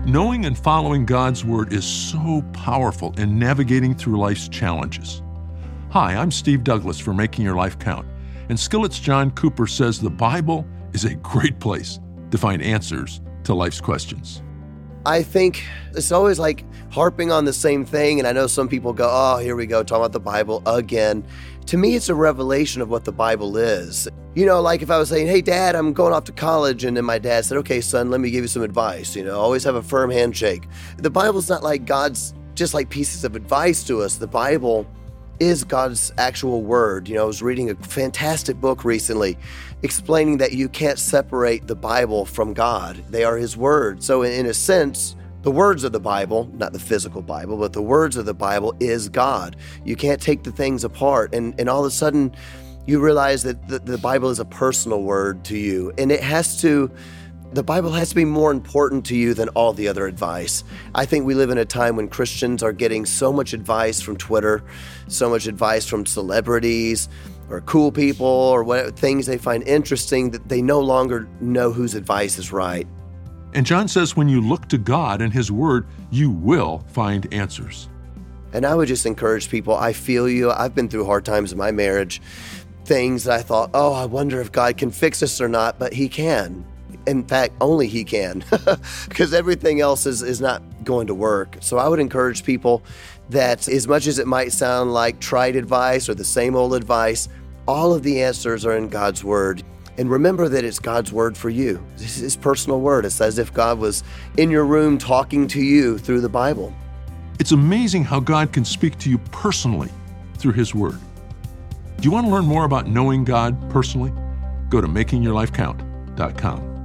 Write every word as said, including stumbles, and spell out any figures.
Knowing and following God's Word is so powerful in navigating through life's challenges. Hi, I'm Steve Douglas for Making Your Life Count, and Skillet's John Cooper says the Bible is a great place to find answers to life's questions. I think it's always like harping on the same thing, and I know some people go, oh, here we go, talking about the Bible again. To me, it's a revelation of what the Bible is. You know, like if I was saying, hey, Dad, I'm going off to college, and then my dad said, okay, son, let me give you some advice. You know, always have a firm handshake. The Bible's not like God's just like pieces of advice to us. The Bible is God's actual word. You know, I was reading a fantastic book recently explaining that you can't separate the Bible from God. They are his word. So in, in a sense, the words of the Bible, not the physical Bible, but the words of the Bible is God. You can't take the things apart. And, and all of a sudden, you realize that the, the Bible is a personal word to you. And it has to, the Bible has to be more important to you than all the other advice. I think we live in a time when Christians are getting so much advice from Twitter, so much advice from celebrities or cool people or what, things they find interesting that they no longer know whose advice is right. And John says when you look to God and his word, you will find answers. And I would just encourage people, I feel you. I've been through hard times in my marriage, things that I thought, oh, I wonder if God can fix this or not, but he can. In fact, only he can, because everything else is, is not going to work. So I would encourage people that as much as it might sound like tried advice or the same old advice, all of the answers are in God's word. And remember that it's God's word for you. This is his personal word. It's as if God was in your room talking to you through the Bible. It's amazing how God can speak to you personally through his word. Do you want to learn more about knowing God personally? Go to making your life count dot com.